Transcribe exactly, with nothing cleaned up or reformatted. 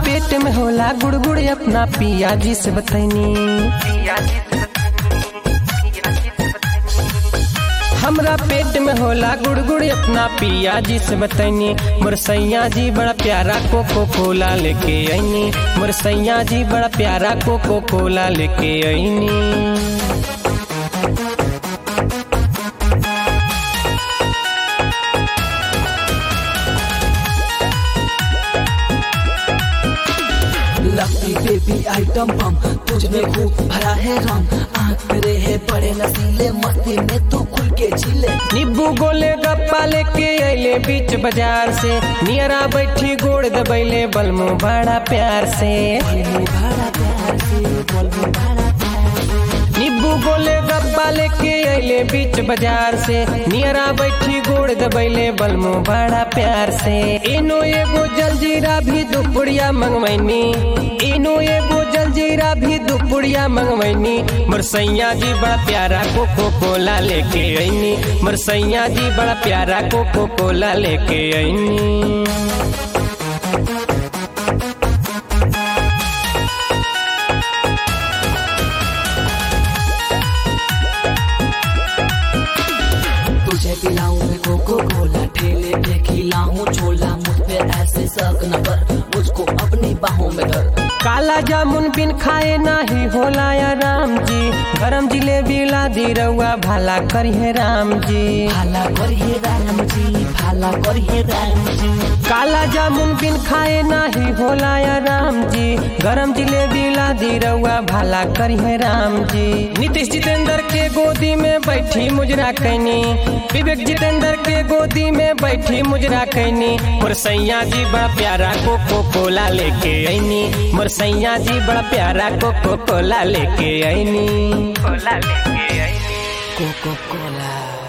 पेट में होला गुड़गुड़ अपना पिया जी से बतैनी। हमरा पेट में होला गुड़गुड़ अपना पिया जी से बतैनी। मोर सैया जी बड़ा प्यारा कोको कोला लेके आईनी। मोर सैया जी बड़ा प्यारा कोको कोला लेके आईनी। लवली बेबी आइटम बम तुझ में खूब भरा है रम। आँख तेरे है बड़े नसीले मस्ती में तू खुल के झीले। नींबू गोले गप्पा लेके अइले बीच बाजार से। नियरा बैठी गोड़ दबैले बलमू बड़ा प्यार से। बड़ा प्यार से बलमू बड़ा नींबू गोले गप्पा लेके अइले बीच बाजार से। नियरा बैठी गोड़ दबैले बलमू बड़ा प्यार से। इनो एगो जलजीरा भी दुपुड़िया मंगवैनी। इनो एगो जलजीरा भी दुपुड़िया मंगवैनी। मोर सैया जी बड़ा प्यारा कोको कोला लेके आईनी। मोर सैया जी बड़ा प्यारा कोको कोला लेके आईनी। तुझे पिलाऊं मैं कोको कोला ठेले पे खिलाऊं छोला। मुझ पे ऐसे शक न कर मुझको अपनी बाहों में धर। काला जामुन बिन खाए नाही होला या राम जी। गरम जिलेबी ला दी रउआ भाला करिए राम जी। भाला करिए राम जी भाला करिए राम जी। काला जामुन बिन खाए नाही होला या राम जी। गरम जिलेबी ला दी रउआ भाला करिए राम जी। नीतीश जितेंद्र के गोदी में बैठी मुजरा कैनी। विवेक जितेंद्र के गोदी में बैठी मुजरा कैनी। मोर सैया जी बड़ा प्यारा कोको कोला लेके आईनी। मोर सैया जी बड़ा प्यारा कोको कोला लेके आईनी। कोला लेके आईनी। कोको कोला।